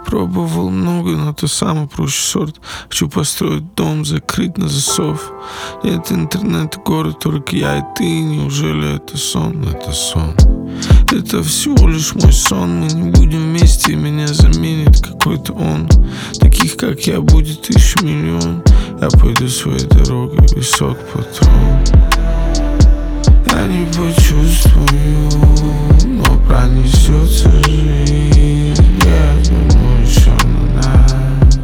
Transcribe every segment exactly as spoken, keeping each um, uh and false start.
Пробовал много, но ты самый проще сорт. Хочу построить дом, закрыть на засов. Нет интернета, город, только я и ты. Неужели это сон? Это сон. Это всего лишь мой сон. Мы не будем вместе, и меня заменит какой-то он. Таких, как я, будет тысяча миллион. Я пойду своей дорогой, висок патрон. Я не почувствую, но пронесется жизнь. Я думаю еще на нас.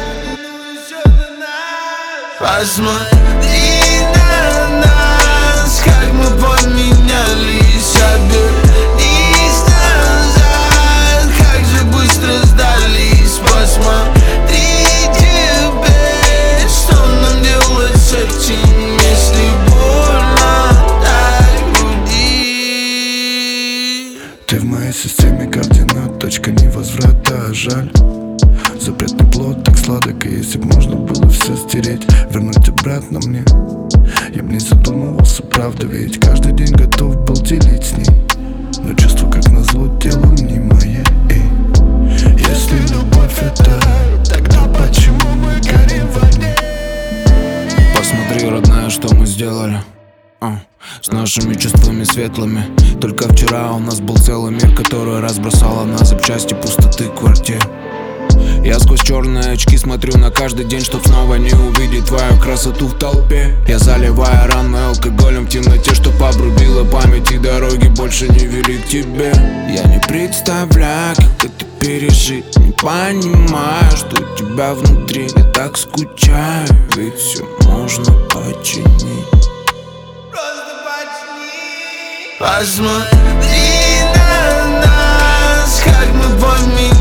Посмотри на нас, как мы поменялись. Обернись назад, как же быстро сдались. Посмотри теперь, что нам делать с этим, если больно так в груди. Ты в моей системе координат, точка невозврата, жаль. Запретный плод так сладок, и если б можно было все стереть, вернуть обратно мне, я б не задумывался, правда, ведь каждый день готов был делить с ней. Но чувство, как назло, тело не мое. Если любовь это, тогда почему мы горим в огне? Посмотри, родная, что мы сделали а, с нашими чувствами светлыми. Только вчера у нас был целый мир, который разбросало на запчасти пустоты квартир. Я сквозь черные очки смотрю на каждый день, чтоб снова не увидеть твою красоту в толпе. Я заливаю раны алкоголем в темноте, чтоб обрубила память, и дороги больше не вели к тебе. Я не представляю, как это пережить, не понимаю, что у тебя внутри. Я так скучаю, ведь все можно починить. Посмотри на нас, как мы поменялись.